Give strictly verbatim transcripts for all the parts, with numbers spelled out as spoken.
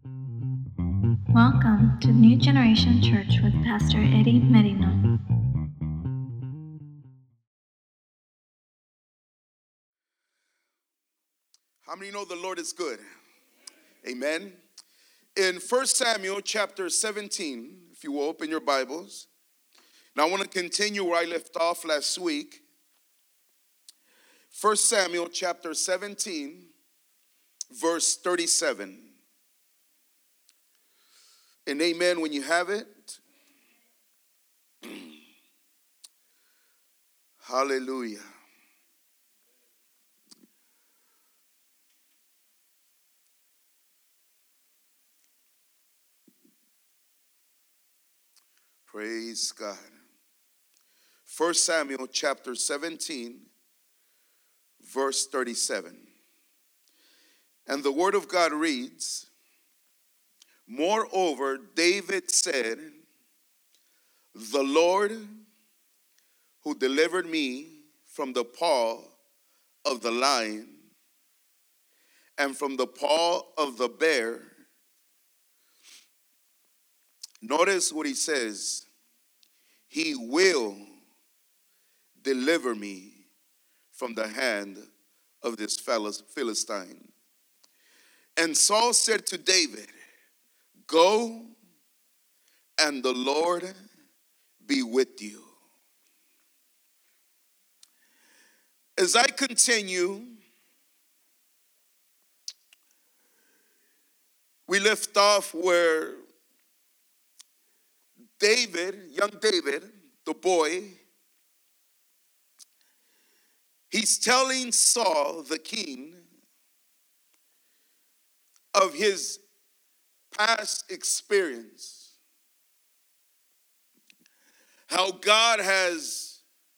Welcome to New Generation Church with Pastor Eddie Merino. How many know the Lord is good? Amen. In First Samuel chapter seventeen, if you will open your Bibles. Now I want to continue where I left off last week. First Samuel chapter seventeen, verse thirty-seven. And amen when you have it. Hallelujah. Praise God. First Samuel chapter seventeen, verse thirty-seven. And the word of God reads, "Moreover, David said, the Lord who delivered me from the paw of the lion and from the paw of the bear." Notice what he says. He will deliver me from the hand of this Philistine. And Saul said to David, "Go, and the Lord be with you." As I continue, we left off where David, young David, the boy, he's telling Saul, the king, of his past experience. How God has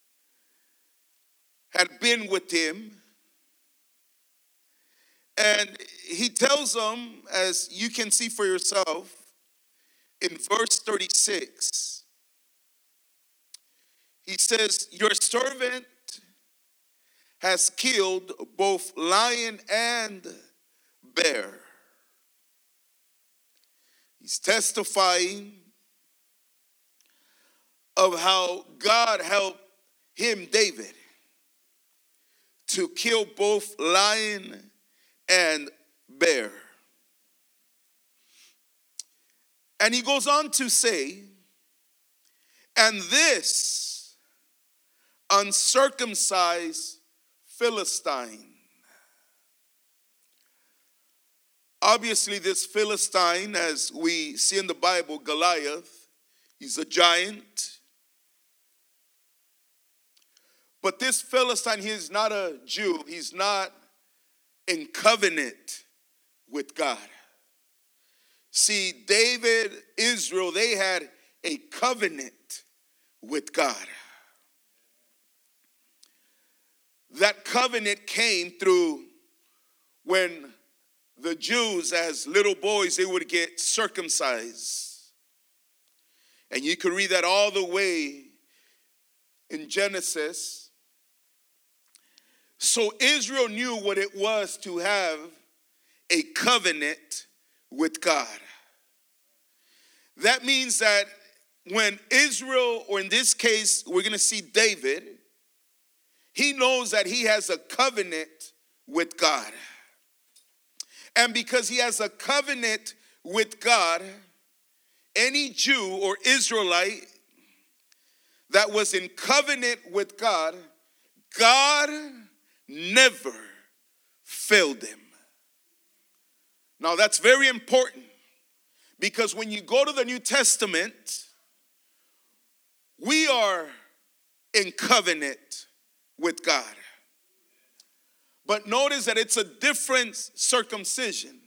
had been with him. And he tells them, as you can see for yourself, in verse thirty-six, he says, "Your servant has killed both lion and bear." He's testifying of how God helped him, David, to kill both lion and bear. And he goes on to say, "And this uncircumcised Philistine." Obviously, this Philistine, as we see in the Bible, Goliath, he's a giant. But this Philistine, he is not a Jew. He's not in covenant with God. See, David, Israel, they had a covenant with God. That covenant came through when the Jews, as little boys, they would get circumcised. And you can read that all the way in Genesis. So Israel knew what it was to have a covenant with God. That means that when Israel, or in this case, we're going to see David, he knows that he has a covenant with God. And because he has a covenant with God, any Jew or Israelite that was in covenant with God, God never failed them. Now that's very important, because when you go to the New Testament, we are in covenant with God. But notice that it's a different circumcision.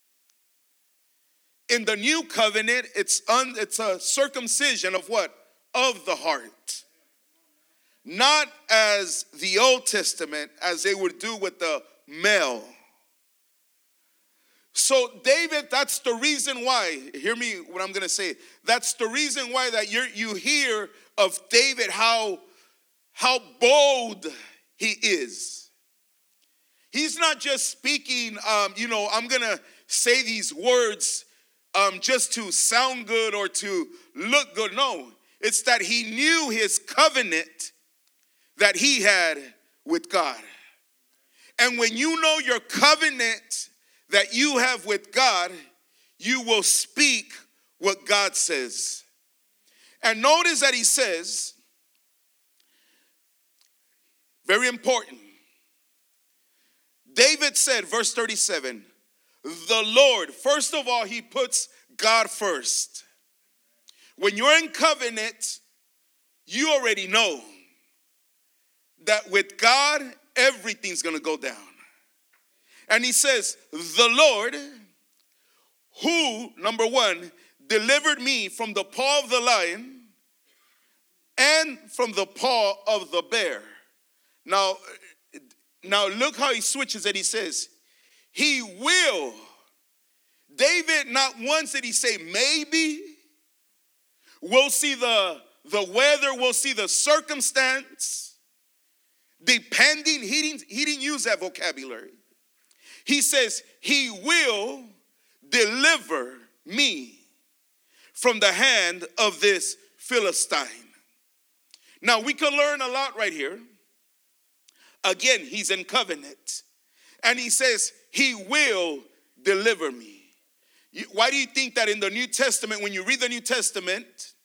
In the new covenant, it's un, it's a circumcision of what? Of the heart. Not as the Old Testament, as they would do with the male. So David, that's the reason why, hear me what I'm going to say. That's the reason why that you you hear of David, how, how bold he is. He's not just speaking, um, you know, I'm going to say these words um, just to sound good or to look good. No, it's that he knew his covenant that he had with God. And when you know your covenant that you have with God, you will speak what God says. And notice that he says, very important. David said, verse thirty-seven, the Lord, first of all, he puts God first. When you're in covenant, you already know that with God, everything's going to go down. And he says, the Lord, who, number one, delivered me from the paw of the lion and from the paw of the bear. Now, now look how he switches it. He says, he will. David, not once did he say maybe. We'll see the, the weather. We'll see the circumstance. Depending, he didn't, he didn't use that vocabulary. He says, he will deliver me from the hand of this Philistine. Now, we can learn a lot right here. Again, he's in covenant. And he says, he will deliver me. Why do you think that in the New Testament, when you read the New Testament,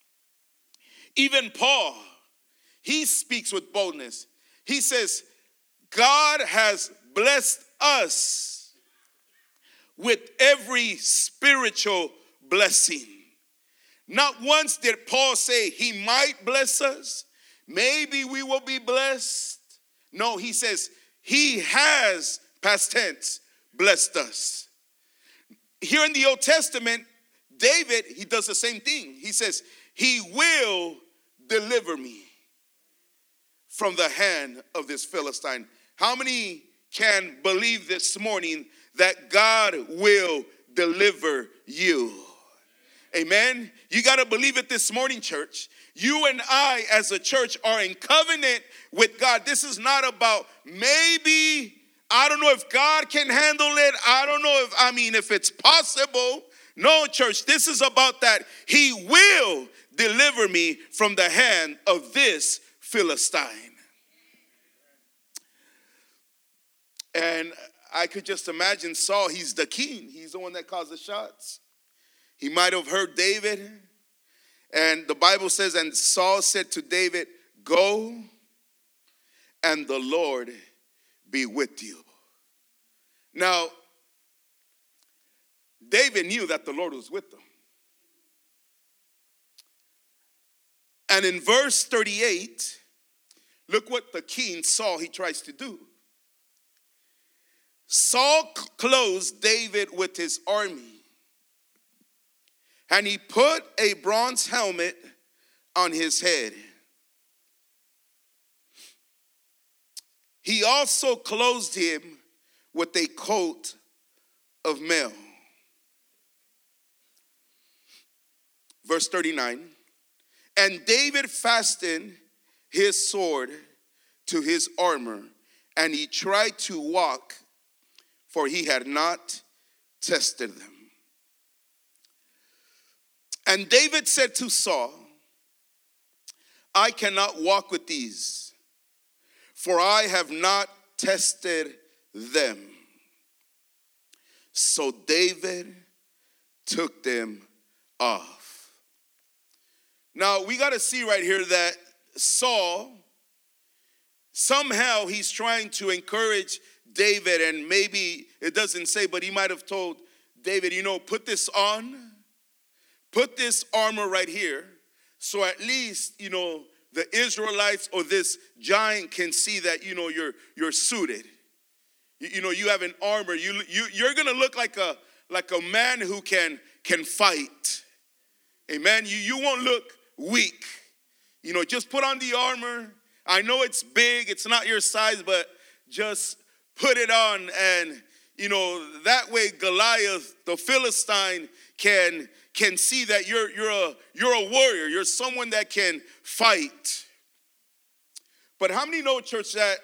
even Paul, he speaks with boldness. He says, God has blessed us with every spiritual blessing. Not once did Paul say he might bless us. Maybe we will be blessed. No, he says he has, past tense, blessed us. Here in the Old Testament, David, he does the same thing. He says, he will deliver me from the hand of this Philistine. How many can believe this morning that God will deliver you? Amen. You got to believe it this morning, church. You and I as a church are in covenant with God. This is not about maybe, I don't know if God can handle it. I don't know if, I mean, if it's possible. No, church, this is about that he will deliver me from the hand of this Philistine. And I could just imagine Saul, he's the king. He's the one that calls the shots. He might have heard David. And the Bible says, and Saul said to David, go and the Lord be with you. Now, David knew that the Lord was with them. And in verse thirty-eight, look what the king Saul, he tries to do. Saul clothed David with his army, and he put a bronze helmet on his head. He also clothed him with a coat of mail. Verse thirty-nine, and David fastened his sword to his armor, and he tried to walk, for he had not tested them. And David said to Saul, I cannot walk with these, for I have not tested them. So David took them off. Now, we got to see right here that Saul, somehow he's trying to encourage David, and maybe it doesn't say, but he might have told David, you know, put this on, put this armor right here, so at least, you know, the Israelites or this giant can see that, you know, you're you're suited. You, you know, you have an armor. You you you're gonna look like a like a man who can can fight. Amen. You you won't look weak. You know, just put on the armor. I know it's big, it's not your size, but just put it on, and you know, that way Goliath, the Philistine, can can see that you're you're a you're a warrior, you're someone that can fight. But how many know, church, that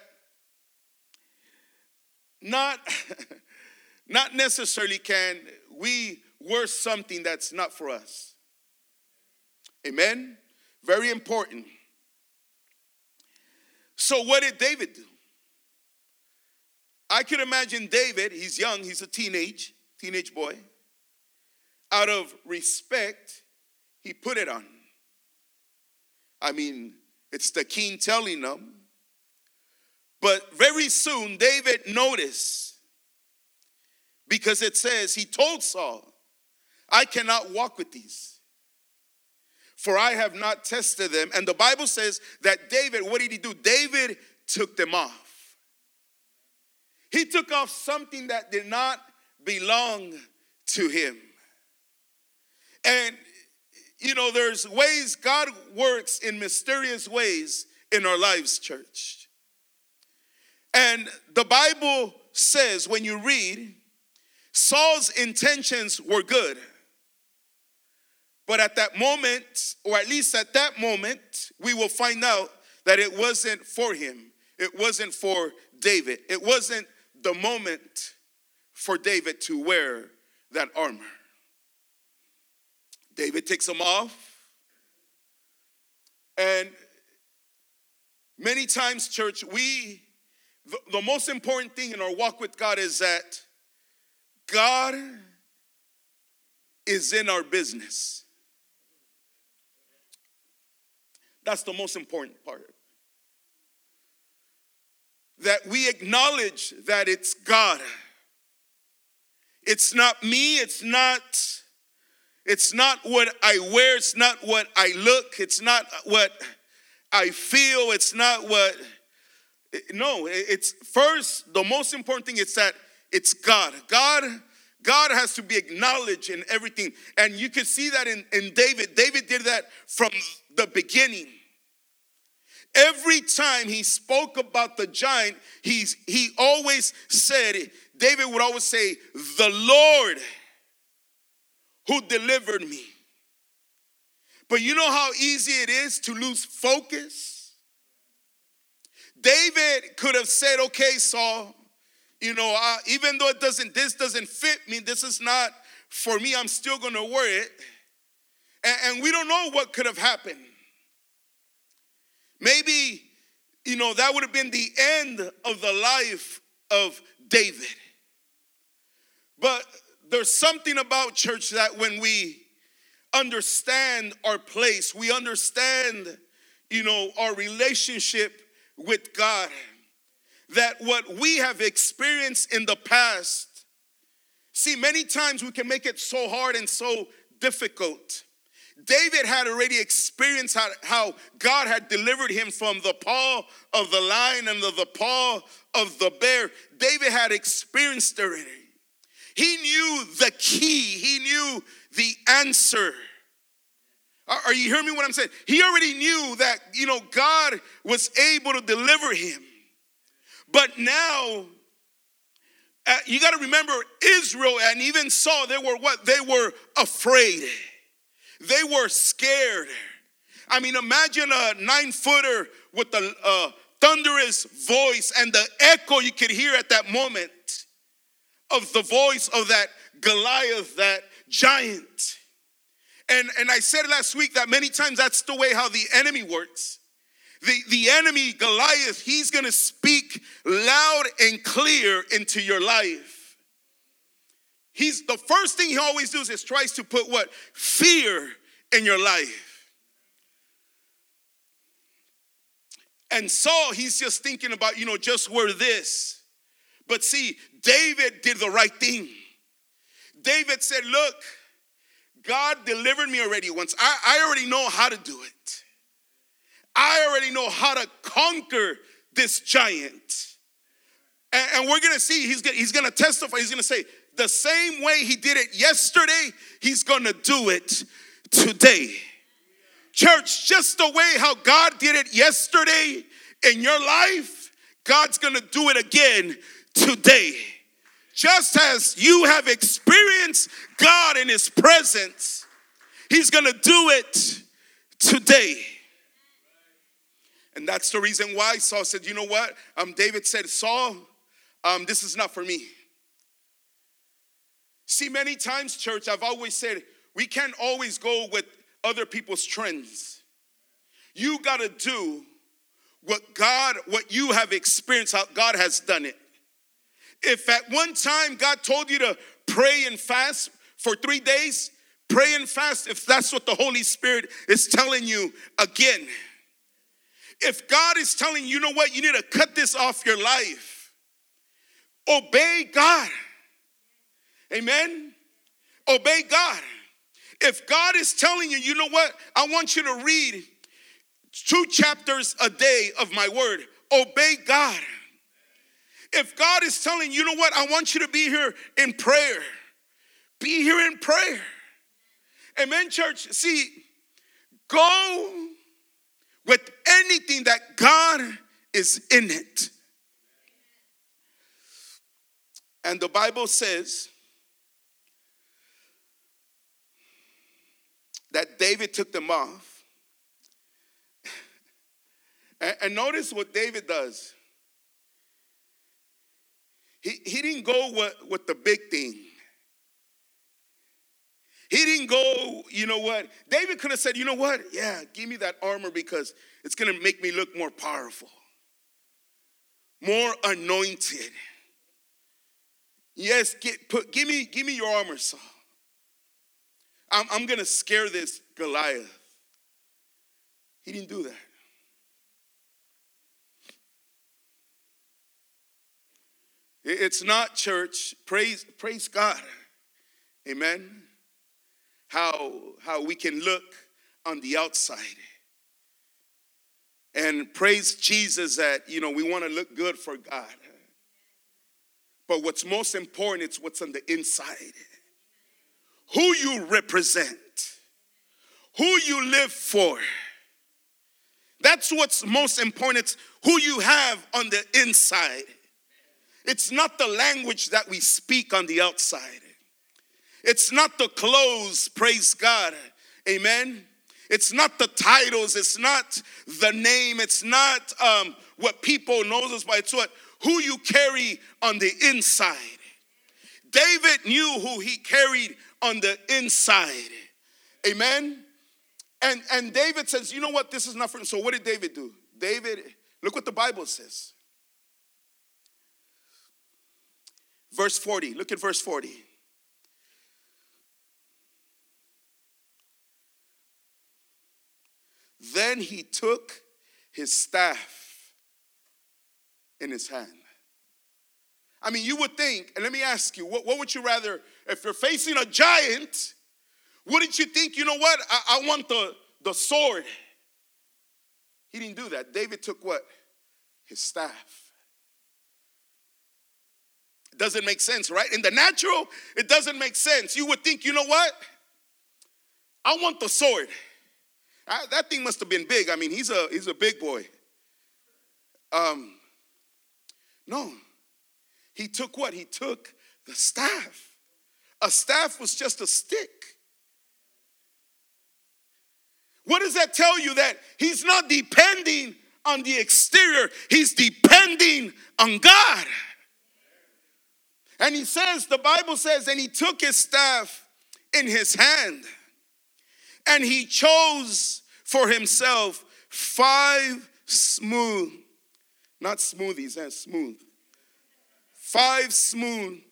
not not necessarily can we worth something that's not for us. Amen? Very important. So what did David do? I can imagine David, he's young, he's a teenage, teenage boy. Out of respect, he put it on. I mean, it's the king telling them. But very soon, David noticed, because it says, he told Saul, I cannot walk with these, for I have not tested them. And the Bible says that David, what did he do? David took them off. He took off something that did not belong to him. And, you know, there's ways God works in mysterious ways in our lives, church. And the Bible says, when you read, Saul's intentions were good. But at that moment, or at least at that moment, we will find out that it wasn't for him. It wasn't for David. It wasn't the moment for David to wear that armor. David takes them off. And many times, church, we, the, the most important thing in our walk with God is that God is in our business. That's the most important part. That we acknowledge that it's God. It's not me, it's not, it's not what I wear, it's not what I look, it's not what I feel, it's not what, no, it's first, the most important thing is that it's God. God, God has to be acknowledged in everything. And you can see that in, in David. David did that from the beginning. Every time he spoke about the giant, he's, he always said, David would always say, the Lord who delivered me. But you know how easy it is to lose focus? David could have said, okay, Saul, you know, uh, even though it doesn't, this doesn't fit me, this is not for me, I'm still going to wear it. And, and we don't know what could have happened. Maybe, you know, that would have been the end of the life of David. But there's something about, church, that when we understand our place, we understand, you know, our relationship with God, that what we have experienced in the past, see, many times we can make it so hard and so difficult. David had already experienced how, how God had delivered him from the paw of the lion and the, the paw of the bear. David had experienced already. He knew the key. He knew the answer. Are, are you hearing me what I'm saying? He already knew that, you know, God was able to deliver him. But now, uh, you got to remember, Israel and even Saul, they were what? They were afraid. They were scared. I mean, imagine a nine-footer with a uh, thunderous voice and the echo you could hear at that moment of the voice of that Goliath, that giant. And, and I said last week that many times that's the way how the enemy works. The, the enemy, Goliath, he's going to speak loud and clear into your life. He's the first thing he always does is tries to put what? Fear in your life. And Saul, he's just thinking about, you know, just wear this. But see, David did the right thing. David said, look, God delivered me already once. I, I already know how to do it. I already know how to conquer this giant. And, and we're going to see, he's, he's going to testify. He's going to say, the same way he did it yesterday, he's going to do it today. Church, just the way how God did it yesterday in your life, God's going to do it again today. Just as you have experienced God in his presence, he's going to do it today. And that's the reason why Saul said, you know what? Um, David said, Saul, um, this is not for me. See, many times, church, I've always said, we can't always go with other people's trends. You got to do what God, what you have experienced, how God has done it. If at one time God told you to pray and fast for three days, pray and fast if that's what the Holy Spirit is telling you again. If God is telling you, you know what, you need to cut this off your life, obey God. Amen? Obey God. If God is telling you, you know what, I want you to read two chapters a day of my word, obey God. If God is telling you, you know what, I want you to be here in prayer, be here in prayer. Amen, church. See, go with anything that God is in it. And the Bible says that David took them off. And, and notice what David does. He, he didn't go with, with the big thing. He didn't go, you know what? David could have said, you know what? Yeah, give me that armor because it's going to make me look more powerful, more anointed. Yes, get, put, give me, give me your armor, Saul. I'm, I'm going to scare this Goliath. He didn't do that. It's not, church. Praise, praise God. Amen. How, how we can look on the outside. And praise Jesus that, you know, we want to look good for God. But what's most important is what's on the inside. Who you represent. Who you live for. That's what's most important. It's who you have on the inside. It's not the language that we speak on the outside. It's not the clothes, praise God, amen. It's not the titles, it's not the name, it's not um, what people knows us by, it's what, who you carry on the inside. David knew who he carried on the inside, amen. And, and David says, you know what, this is not for him. So what did David do? David, look what the Bible says. Verse forty, look at verse forty. Then he took his staff in his hand. I mean, you would think, and let me ask you, what, what would you rather, if you're facing a giant, wouldn't you think, you know what, I, I want the, the sword. He didn't do that. David took what? His staff. It doesn't make sense, right? In the natural, it doesn't make sense. You would think, you know what? I want the sword. I, that thing must have been big. I mean, he's a he's a big boy. Um, no. He took what? He took the staff. A staff was just a stick. What does that tell you? That he's not depending on the exterior. He's depending on God. And he says, the Bible says, and he took his staff in his hand, and he chose for himself five smooth, not smoothies, that's smooth, five smooth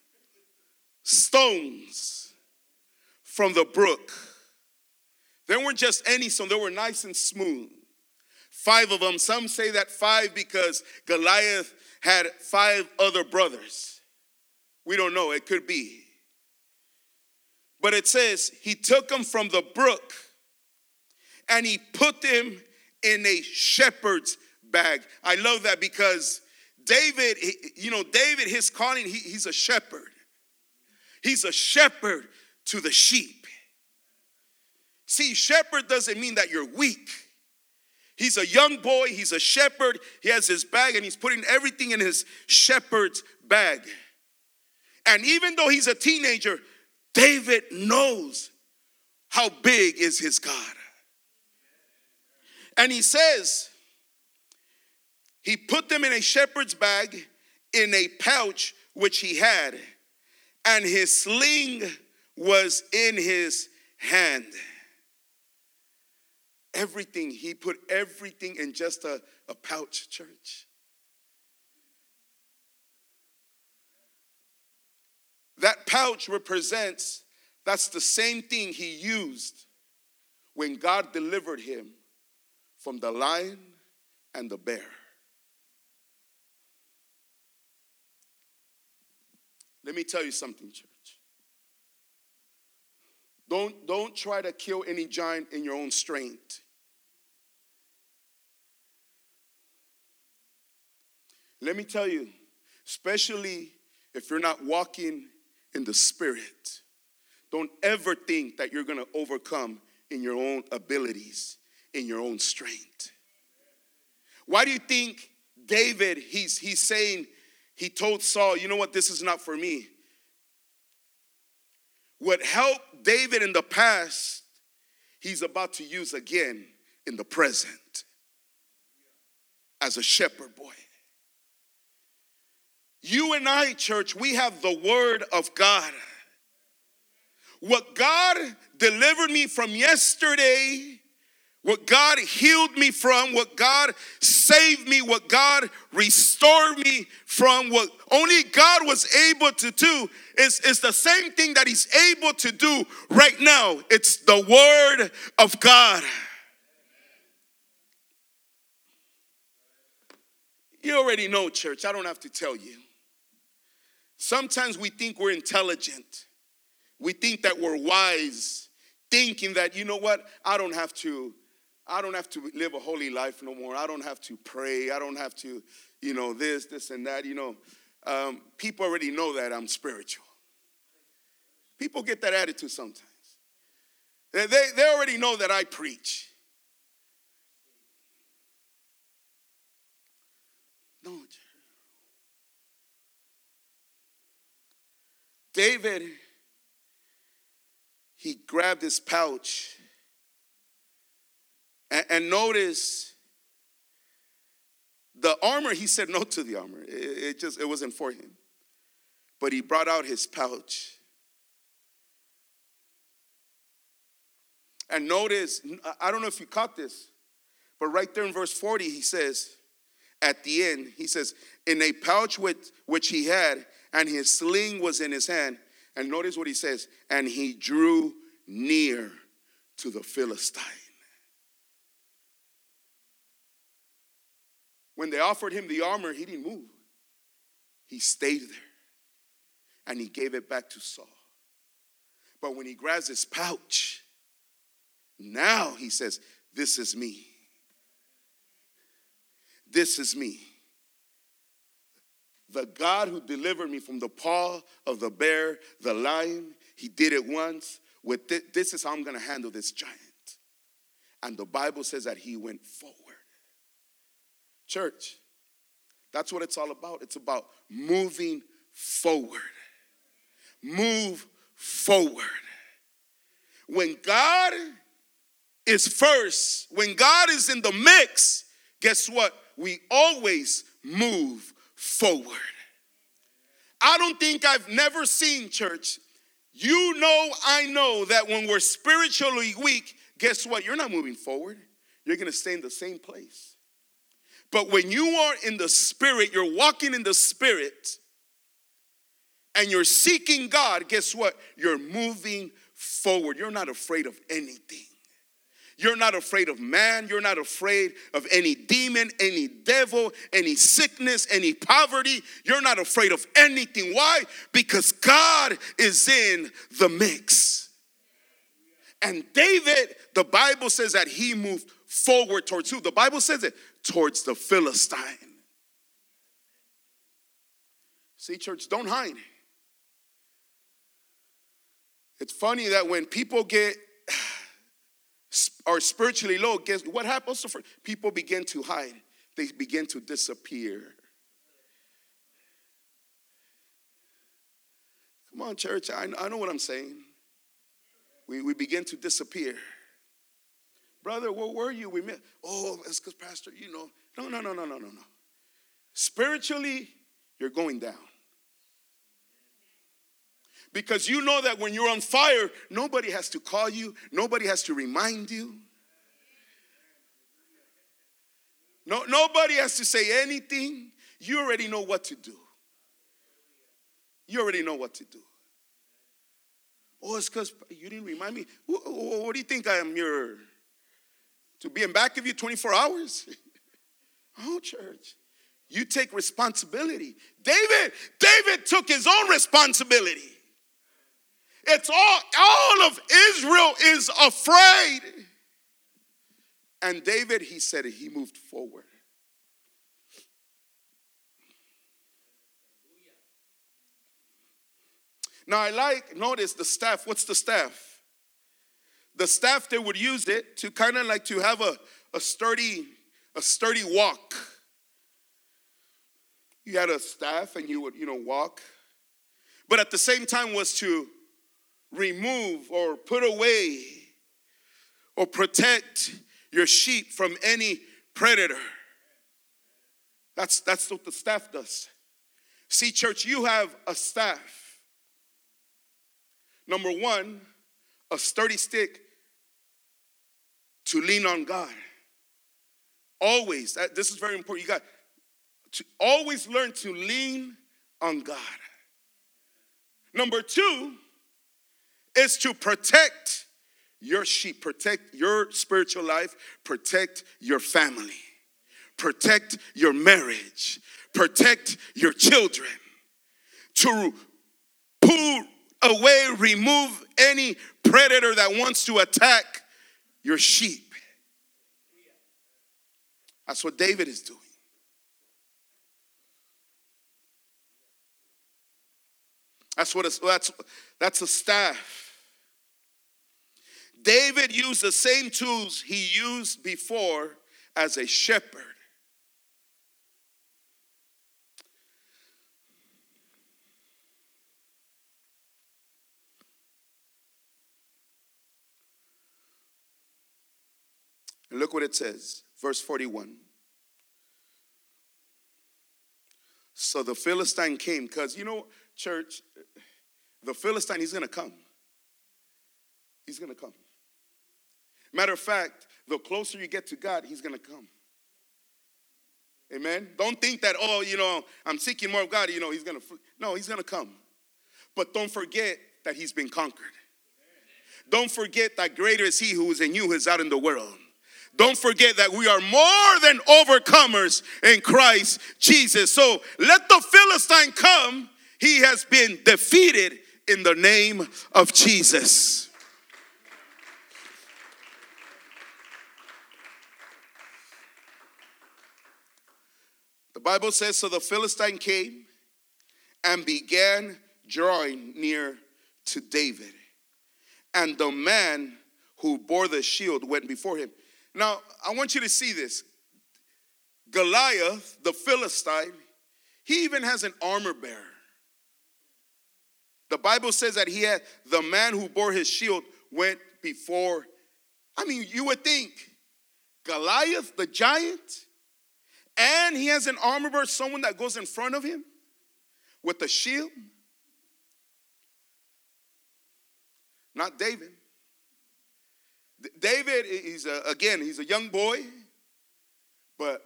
stones from the brook. They weren't just any stone, they were nice and smooth. Five of them. Some say that five because Goliath had five other brothers. We don't know, it could be. But it says he took them from the brook and he put them in a shepherd's bag. I love that because David, you know, David, his calling, he, he's a shepherd. He's a shepherd to the sheep. See, shepherd doesn't mean that you're weak. He's a young boy, he's a shepherd, he has his bag and he's putting everything in his shepherd's bag. And even though he's a teenager, David knows how big is his God. And he says, he put them in a shepherd's bag in a pouch which he had. and his sling was in his hand. Everything, he put everything in just a, a pouch, church. That pouch represents, that's the same thing he used when God delivered him from the lion and the bear. Let me tell you something, church. Don't, don't try to kill any giant in your own strength. Let me tell you, especially if you're not walking in the Spirit, don't ever think that you're going to overcome in your own abilities, in your own strength. Why do you think David, he's, he's saying, he told Saul, you know what, this is not for me. What helped David in the past, he's about to use again in the present as a shepherd boy. You and I, church, we have the word of God. What God delivered me from yesterday, what God healed me from, what God saved me, what God restored me from, what only God was able to do is, is the same thing that he's able to do right now. It's the word of God. You already know, church. I don't have to tell you. Sometimes we think we're intelligent. We think that we're wise, thinking that, you know what, I don't have to, I don't have to live a holy life no more. I don't have to pray. I don't have to, you know, this, this, and that. You know, um, people already know that I'm spiritual. People get that attitude sometimes. They, they, they already know that I preach. No, David, he grabbed his pouch and, and notice the armor, he said no to the armor. It, it just, it wasn't for him. But he brought out his pouch. And notice, I don't know if you caught this, but right there in verse forty, he says, at the end, he says, in a pouch with, which he had, and his sling was in his hand. And notice what he says, and he drew near to the Philistine. When they offered him the armor, he didn't move. He stayed there. And he gave it back to Saul. But when he grabs his pouch, now he says, this is me. This is me. The God who delivered me from the paw of the bear, the lion, he did it once. With this, this is how I'm going to handle this giant. And the Bible says that he went forward. Church, that's what it's all about. It's about moving forward. Move forward. When God is first, when God is in the mix, guess what? We always move forward. I don't think I've never seen, church, you know, I know that when we're spiritually weak, guess what? You're not moving forward. You're going to stay in the same place. But when you are in the Spirit, you're walking in the Spirit, and you're seeking God, guess what? You're moving forward. You're not afraid of anything. You're not afraid of man. You're not afraid of any demon, any devil, any sickness, any poverty. You're not afraid of anything. Why? Because God is in the mix. And David, the Bible says that he moved forward towards who? The Bible says it, towards the Philistine. See, church, don't hide. It's funny that when people get are spiritually low, guess what happens? People begin to hide. They begin to disappear. Come on, church. I, I know what I'm saying. We, we begin to disappear. Brother, where were you? We met. Oh, it's because Pastor, you know. No, no, no, no, no, no, no. Spiritually, you're going down. Because you know that when you're on fire, nobody has to call you. Nobody has to remind you. No, nobody has to say anything. You already know what to do. You already know what to do. Oh, it's because you didn't remind me. What do you think I am here? To be in back of you twenty-four hours? Oh, church. You take responsibility. David, David took his own responsibility. It's all, all of Israel is afraid. And David, he said it, he moved forward. Now I like, notice the staff. What's the staff? The staff, they would use it to kind of like to have a, a sturdy, a sturdy walk. You had a staff and you would, you know, walk. But at the same time was to remove or put away or protect your sheep from any predator. That's, that's what the staff does. See, church, you have a staff. Number one, a sturdy stick to lean on God. Always, this is very important. You got to always learn to lean on God. Number two is to protect your sheep, protect your spiritual life, protect your family, protect your marriage, protect your children. To pull away, remove any predator that wants to attack your sheep. That's what David is doing. That's what it's, that's that's a staff. David used the same tools he used before as a shepherd. And look what it says, verse forty-one. So the Philistine came, because you know, church, the Philistine, he's going to come. He's going to come. Matter of fact, the closer you get to God, he's going to come. Amen? Don't think that, oh, you know, I'm seeking more of God, you know, he's going to, no, he's going to come. But don't forget that he's been conquered. Don't forget that greater is he who is in you who is out in the world. Don't forget that we are more than overcomers in Christ Jesus. So let the Philistine come. He has been defeated in the name of Jesus. The Bible says, so the Philistine came and began drawing near to David. And the man who bore the shield went before him. Now, I want you to see this. Goliath, the Philistine, he even has an armor bearer. The Bible says that he had, the man who bore his shield went before. I mean, you would think Goliath, the giant, and he has an armor bearer, someone that goes in front of him with a shield. Not David. David, he's a, again, he's a young boy, but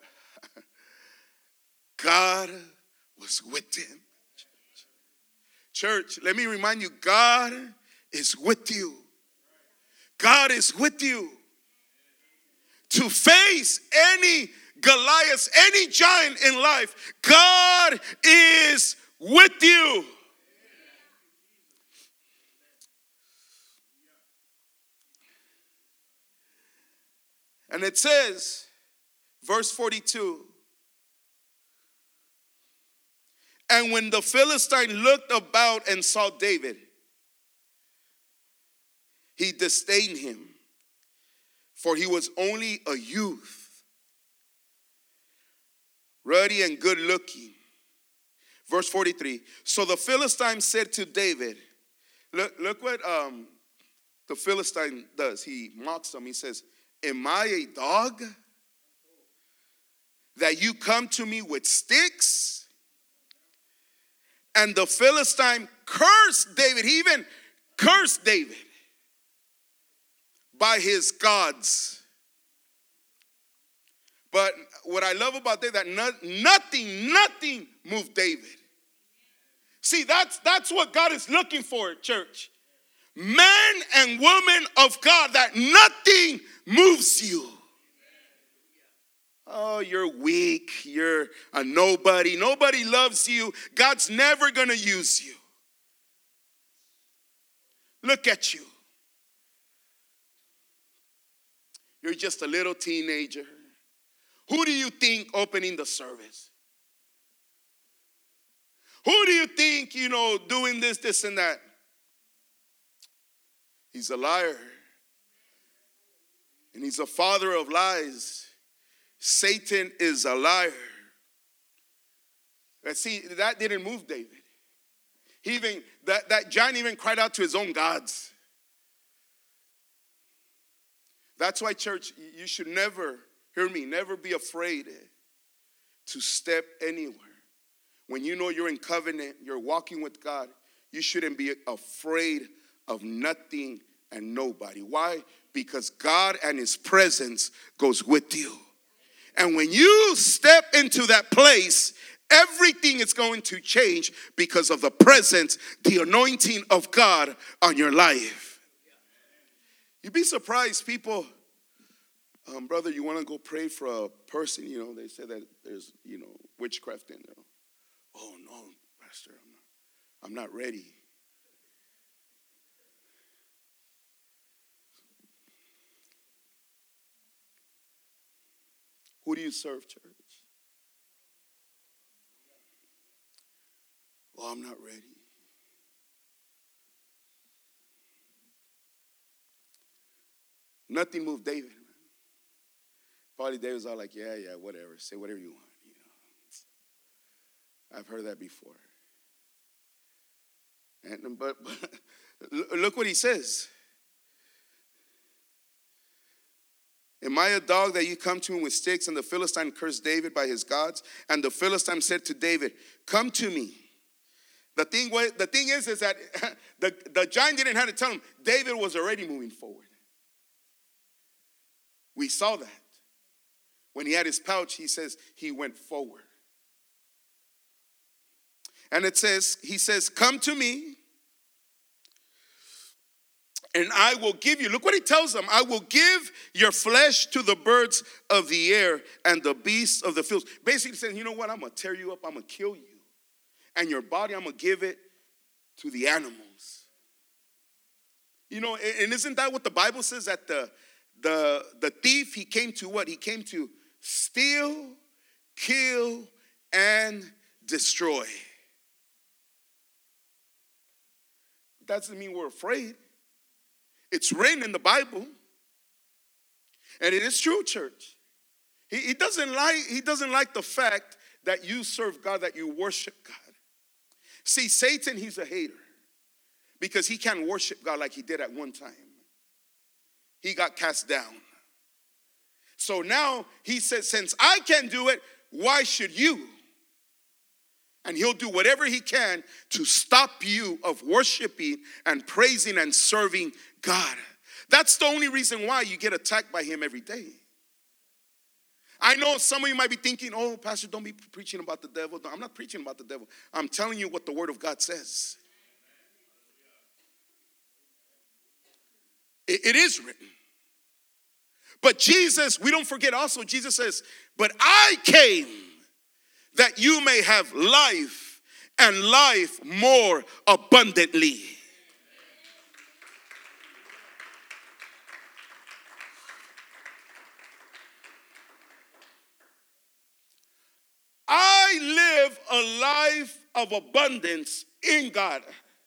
God was with him. Church, let me remind you, God is with you. God is with you. To face any Goliath, any giant in life, God is with you. And it says, verse forty-two, and when the Philistine looked about and saw David, he disdained him, for he was only a youth, ruddy and good looking. Verse forty-three, so the Philistine said to David, look, look what um, the Philistine does. He mocks him. He says, am I a dog that you come to me with sticks? And the Philistine cursed David. He even cursed David by his gods. But what I love about David, that no, nothing, nothing moved David. See, that's, that's what God is looking for, church. Men and women of God, that nothing moves you. Oh, you're weak. You're a nobody. Nobody loves you. God's never going to use you. Look at you. You're just a little teenager. Who do you think opening the service? Who do you think, you know, doing this, this, and that? He's a liar. And he's a father of lies. Satan is a liar. But see, that didn't move David. He even, that, that giant even cried out to his own gods. That's why, church, you should never, hear me, never be afraid to step anywhere. When you know you're in covenant, you're walking with God, you shouldn't be afraid of nothing and nobody. Why? Because God and his presence goes with you. And when you step into that place, everything is going to change because of the presence, the anointing of God on your life. You'd be surprised, people, um, brother, you want to go pray for a person, you know, they say that there's, you know, witchcraft in there. Oh, no, Pastor, I'm not, I'm not ready. Who do you serve, church? Well, I'm not ready. Nothing moved David, man. Probably David was all like, yeah, yeah, whatever. Say whatever you want, you know. I've heard that before. And but, but look what he says. Am I a dog that you come to him with sticks? And the Philistine cursed David by his gods. And the Philistine said to David, come to me. The thing, the thing is, is that the, the giant didn't have to tell him. David was already moving forward. We saw that. When he had his pouch, he says he went forward. And it says, he says, come to me. And I will give you, look what he tells them. I will give your flesh to the birds of the air and the beasts of the fields. Basically saying, you know what? I'm going to tear you up. I'm going to kill you. And your body, I'm going to give it to the animals. You know, and isn't that what the Bible says? That the, the, the thief, he came to what? He came to steal, kill, and destroy. That doesn't mean we're afraid. It's written in the Bible. And it is true, church. He, he doesn't like, he doesn't like the fact that you serve God, that you worship God. See, Satan, he's a hater. Because he can't worship God like he did at one time. He got cast down. So now he says, since I can't do it, why should you? And he'll do whatever he can to stop you of worshiping and praising and serving God. That's the only reason why you get attacked by him every day. I know some of you might be thinking, oh, Pastor, don't be preaching about the devil. No, I'm not preaching about the devil. I'm telling you what the Word of God says. It, it is written. But Jesus, we don't forget also, Jesus says, but I came that you may have life and life more abundantly. I live a life of abundance in God.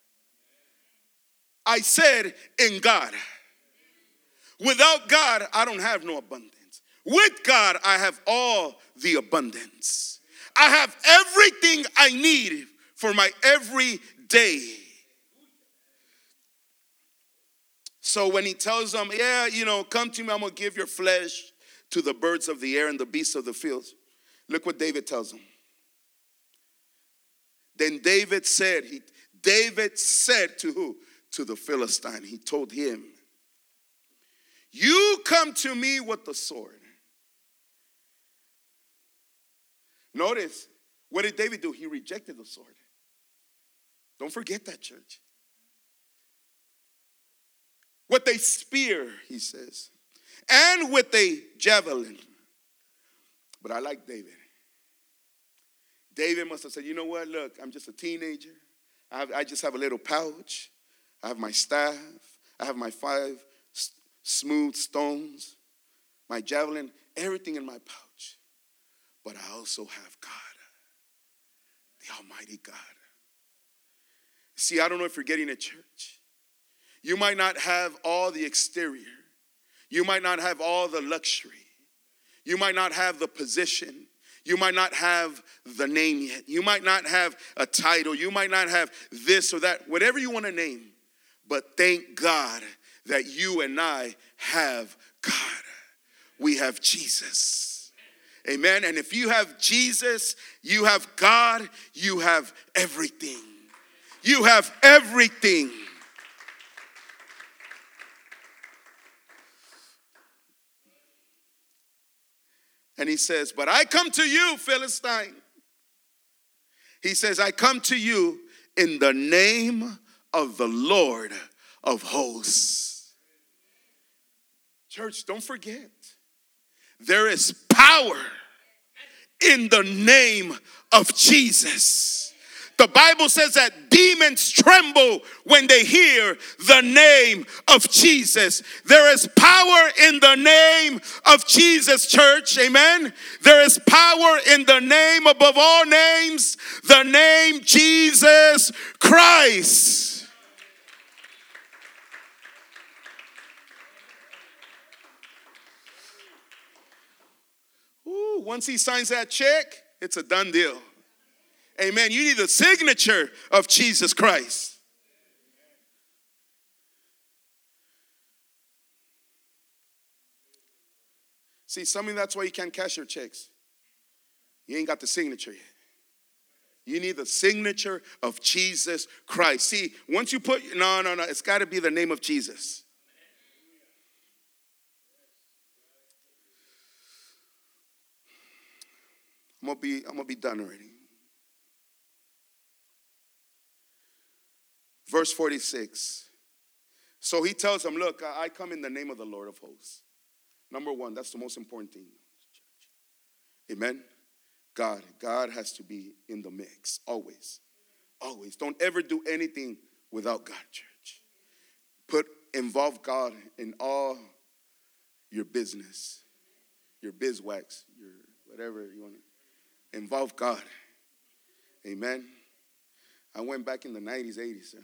I said in God. Without God, I don't have no abundance. With God, I have all the abundance. I have everything I need for my everyday. So when he tells them, yeah, you know, come to me, I'm going to give your flesh to the birds of the air and the beasts of the fields. Look what David tells them. Then David said, he, David said to who? To the Philistine. He told him, you come to me with the sword. Notice, what did David do? He rejected the sword. Don't forget that, church. With a spear, he says, and with a javelin. But I like David. David must have said, you know what, look, I'm just a teenager. I, have, I just have a little pouch. I have my staff. I have my five s- smooth stones, my javelin, everything in my pouch. But I also have God, the Almighty God. See, I don't know if you're getting a church. You might not have all the exterior. You might not have all the luxury. You might not have the position. You might not have the name yet. You might not have a title. You might not have this or that, whatever you want to name. But thank God that you and I have God. We have Jesus. Amen. And if you have Jesus, you have God, you have everything. You have everything. And he says, but I come to you, Philistine. He says, I come to you in the name of the Lord of hosts. Church, don't forget, there is power in the name of Jesus. The Bible says that demons tremble when they hear the name of Jesus. There is power in the name of Jesus, church. Amen. There is power in the name above all names, the name Jesus Christ. Ooh, once he signs that check, it's a done deal. Amen. You need the signature of Jesus Christ. See, some of you, that's why you can't cash your checks. You ain't got the signature yet. You need the signature of Jesus Christ. See, once you put, no, no, no, it's got to be the name of Jesus. I'm gonna be, I'm gonna be done already. Verse forty-six. So he tells them, look, I come in the name of the Lord of hosts. Number one, that's the most important thing. Amen. God, God has to be in the mix, always. Always. Don't ever do anything without God, church. Put, involve God in all your business, your bizwax, your whatever you want to. Involve God. Amen. I went back in the nineties, eighties.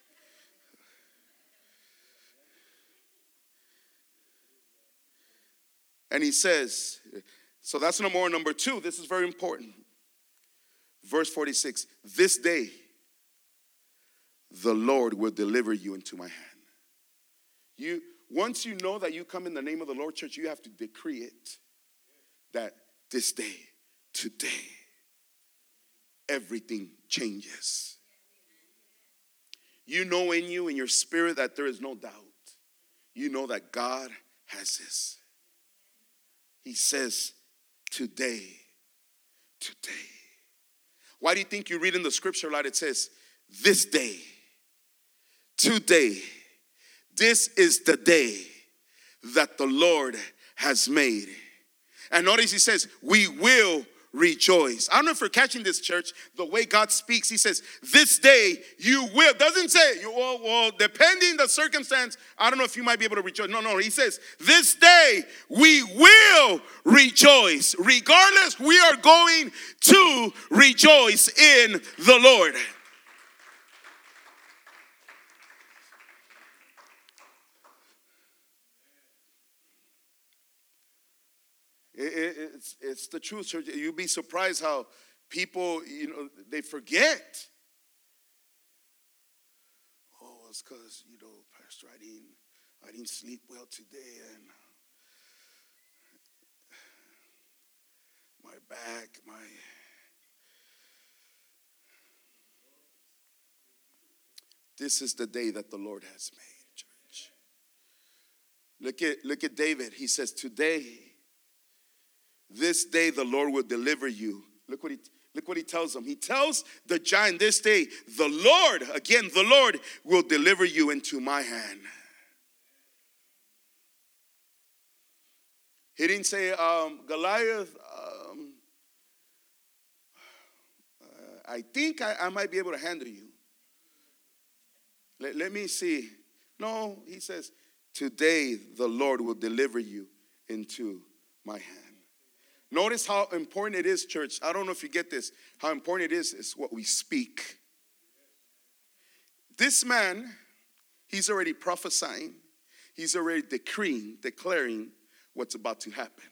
And he says, so that's number one. Number two, this is very important. Verse forty-six, this day the Lord will deliver you into my hand. You, once you know that you come in the name of the Lord, church, you have to decree it. That this day, today, everything changes. You know in you, in your spirit, that there is no doubt. You know that God has this. He says, today, today. Why do you think you read in the scripture a lot? It says, this day, today, this is the day that the Lord has made. And notice he says, we will rejoice. I don't know if you're catching this, church, the way God speaks. He says, this day you will. Doesn't say, well, well, depending the circumstance, I don't know if you might be able to rejoice. No, no, he says, this day we will rejoice. Regardless, we are going to rejoice in the Lord. It, it, it's, it's the truth, church. You'd be surprised how people, you know, they forget. Oh, it's because, you know, Pastor, I didn't, I didn't sleep well today, and my back, my, this is the day that the Lord has made, church. Look at, look at David. He says, today, this day the Lord will deliver you. Look what he Look what he tells them. He tells the giant this day, the Lord, again, the Lord will deliver you into my hand. He didn't say, um, Goliath, um, uh, I think I, I might be able to handle you. Let, let me see. No, he says, today the Lord will deliver you into my hand. Notice how important it is, church. I don't know if you get this. How important it is is what we speak. This man, he's already prophesying. He's already decreeing, declaring what's about to happen.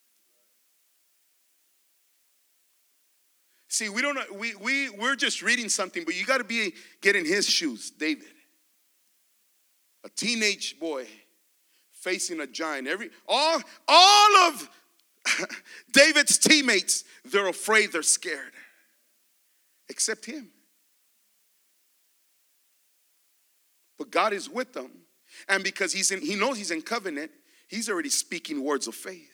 See, we don't know, we we we're just reading something, but you got to be get in his shoes, David. A teenage boy facing a giant. Every all all of David's teammates, they're afraid, they're scared. Except him. But God is with them. And because he's in, he knows he's in covenant, he's already speaking words of faith.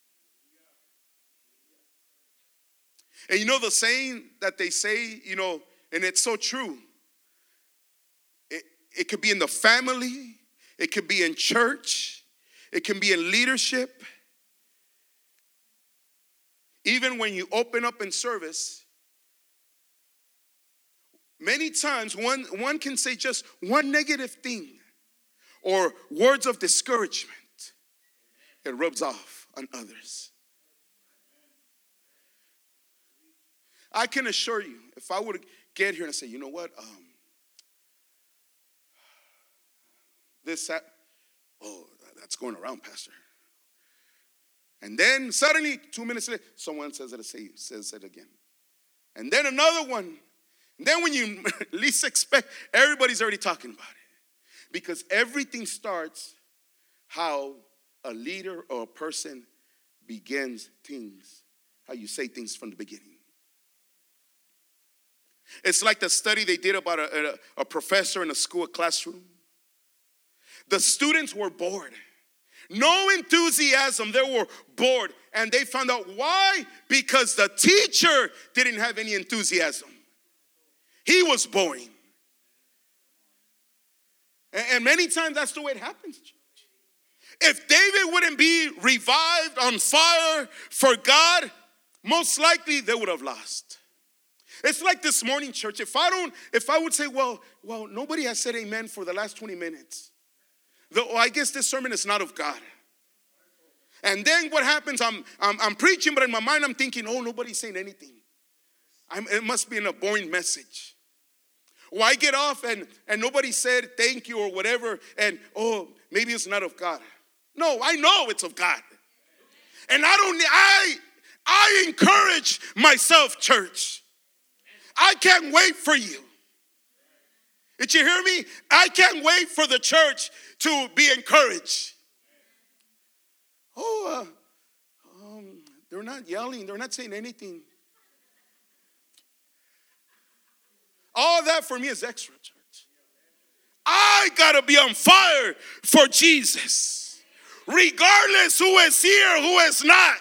And you know the saying that they say, you know, and it's so true. It, it could be in the family. It could be in church. It can be in leadership. Even when you open up in service, many times one, one can say just one negative thing or words of discouragement. It rubs off on others. I can assure you, if I would get here and say, you know what, um, this, that, oh, that's going around, Pastor. And then suddenly, two minutes later, someone says it, says it again. And then another one. And then when you least expect, everybody's already talking about it. Because everything starts how a leader or a person begins things, how you say things from the beginning. It's like the study they did about a, a, a professor in a school classroom. The students were bored. No enthusiasm. They were bored. And they found out why? Because the teacher didn't have any enthusiasm. He was boring. And, and many times that's the way it happens. If David wouldn't be revived on fire for God, most likely they would have lost. It's like this morning, church. If I don't, if I would say, well, well, nobody has said amen for the last twenty minutes. Though I guess this sermon is not of God. And then what happens? I'm, I'm, I'm preaching, but in my mind I'm thinking, oh, nobody's saying anything. I'm, it must be in a boring message. Or I get off and, and nobody said thank you or whatever, and oh, maybe it's not of God. No, I know it's of God. And I don't, I, I encourage myself, church. I can't wait for you. Did you hear me? I can't wait for the church to be encouraged. Oh, uh, um, they're not yelling. They're not saying anything. All that for me is extra, church. I got to be on fire for Jesus. Regardless who is here, who is not.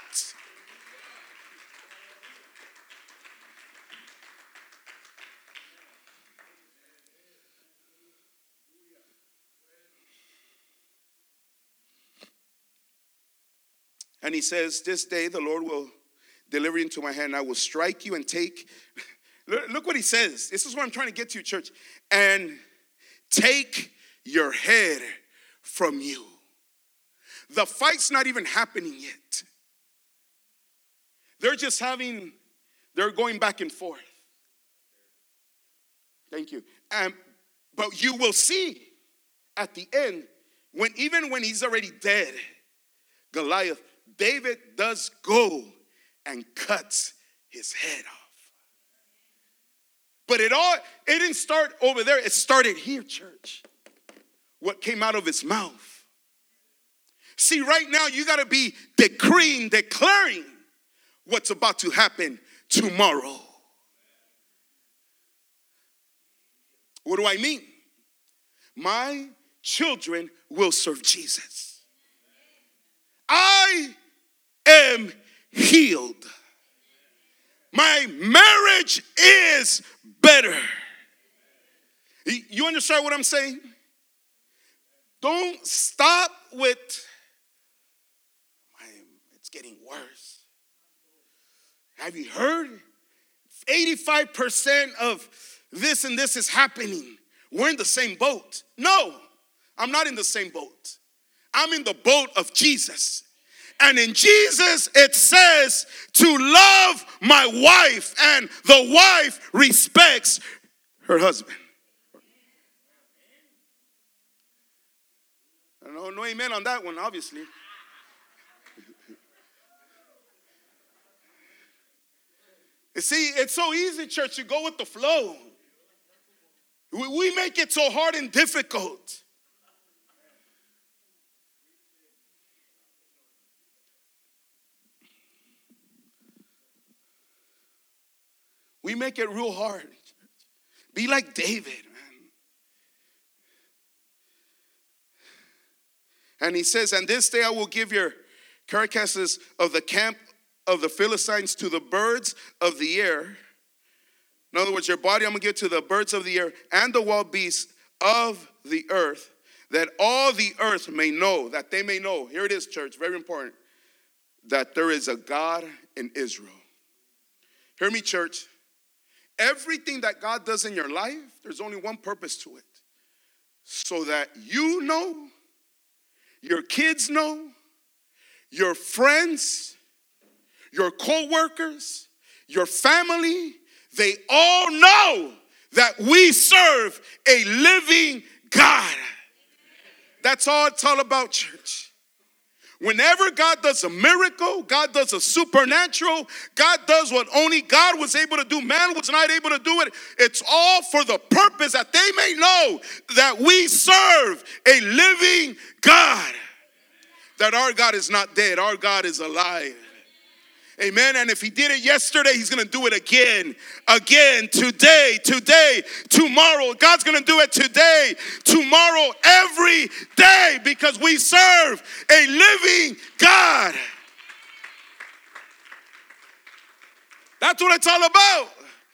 And he says, this day the Lord will deliver you into my hand. I will strike you and take, look what he says. This is what I'm trying to get to, church. And take your head from you. The fight's not even happening yet. They're just having, they're going back and forth. Thank you. Um, but you will see at the end, when even when he's already dead, Goliath, David does go and cuts his head off. But it all, it didn't start over there. It started here, church. What came out of his mouth. See, right now you got to be decreeing, declaring what's about to happen tomorrow. What do I mean? my children will serve Jesus. I am healed. My marriage is better. You understand what I'm saying? Don't stop with, it's getting worse. Have you heard? eighty-five percent of this and this is happening. We're in the same boat. No, I'm not in the same boat. I'm in the boat of Jesus. And in Jesus, it says to love my wife, and the wife respects her husband. No, no amen on that one, obviously. You see, it's so easy, church, to go with the flow. We, we make it so hard and difficult. We make it real hard. Be like David, man. And he says, and this day I will give your carcasses of the camp of the Philistines to the birds of the air. In other words, your body I'm going to give to the birds of the air and the wild beasts of the earth, that all the earth may know, that they may know. Here it is, church, very important, that there is a God in Israel. Hear me, church. Everything that God does in your life, there's only one purpose to it. So that you know, your kids know, your friends, your co-workers, your family, they all know that we serve a living God. That's all it's all about, church. Whenever God does a miracle, God does a supernatural, God does what only God was able to do, man was not able to do it, it's all for the purpose that they may know that we serve a living God. That our God is not dead, our God is alive. Amen. And if he did it yesterday, he's going to do it again, again, today, today, tomorrow. God's going to do it today, tomorrow, every day, because we serve a living God. That's what it's all about.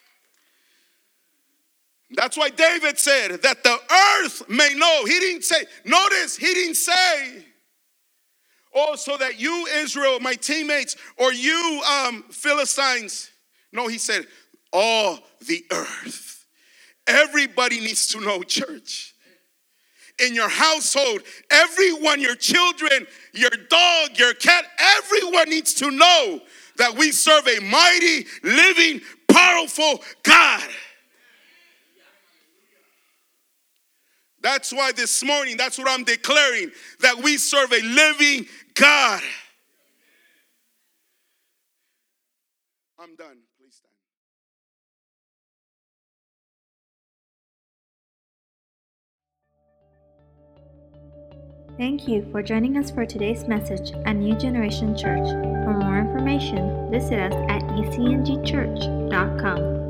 That's why David said that the earth may know. He didn't say, notice, he didn't say, oh, so that you, Israel, my teammates, or you, um, Philistines. No, he said, all the earth. Everybody needs to know, church. In your household, everyone, your children, your dog, your cat, everyone needs to know that we serve a mighty, living, powerful God. That's why this morning, that's what I'm declaring, that we serve a living God. I'm done. Please stand. Thank you for joining us for today's message at New Generation Church. For more information, visit us at e c n g church dot com.